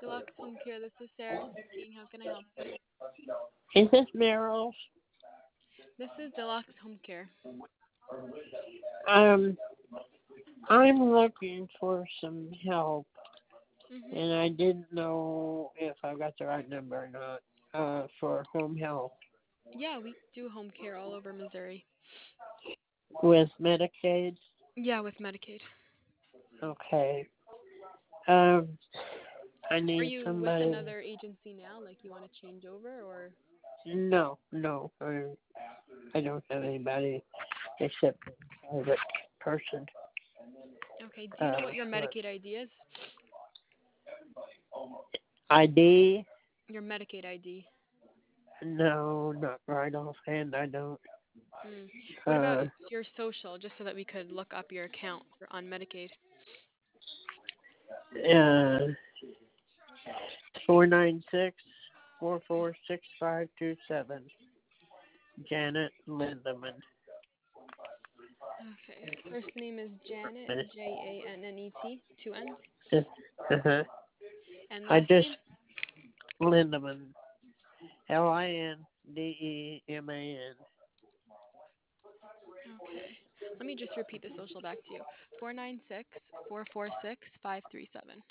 Deluxe Home Care, this is Sarah speaking. How can I help you? Is this Merrill's? This is Deluxe Home Care. Um, I'm looking for some help, Mhm. and I didn't know if I got the right number or not. For home health Yeah, we do home care all over Missouri. with Medicaid. Yeah, with Medicaid. Okay. Um, I Are need you with somebody. another agency now? Like you want to change over or? No. I don't have anybody except a private person. Okay. Do you know what your What? Medicaid ID is? ID? Your Medicaid ID. No, not right offhand. I don't. Mm. What about Uh, your social, just so that we could look up your account on Medicaid? uh, 496-446527. Janet Lindeman. Okay. First name is Janet, Jannet, two N's. Uh-huh. And I last just name? Lindeman. Lindeman. Okay. Let me just repeat the social back to you. 496-446-537.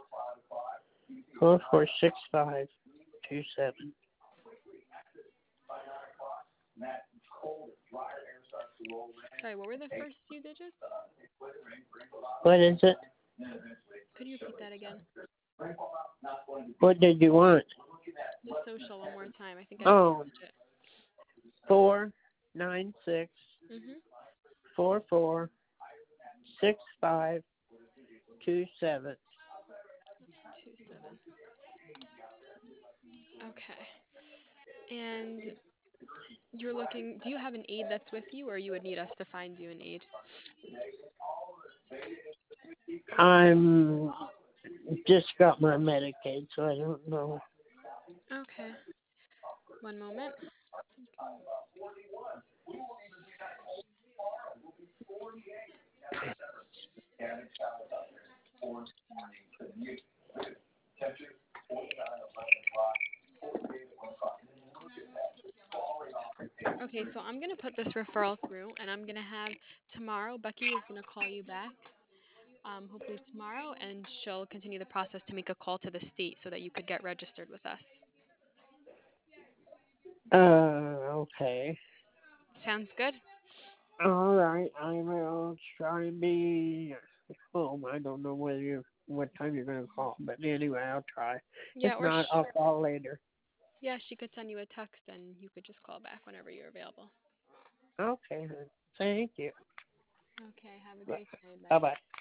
446527. Sorry, what were the first few digits? What is it? Could you repeat that again? What did you want? The social one more time. I think I Oh, missed it. 496 Mhm. 446527. 27. Okay. And you're looking, do you have an aide that's with you or you would need us to find you an aide? I'm just got my Medicaid, so I don't know. Okay. One moment. Okay. Okay, so I'm going to put this referral through and I'm going to have tomorrow, Becky is going to call you back, hopefully tomorrow, and she'll continue the process to make a call to the state so that you could get registered with us. Okay. Sounds good? All right. I will try and be home. I don't know what time you're gonna call, but anyway, I'll try. If Yeah, not, I'll call later. yeah, she could send you a text and you could just call back whenever you're available. Okay. Thank you. Okay, have a great day. Bye Bye. bye.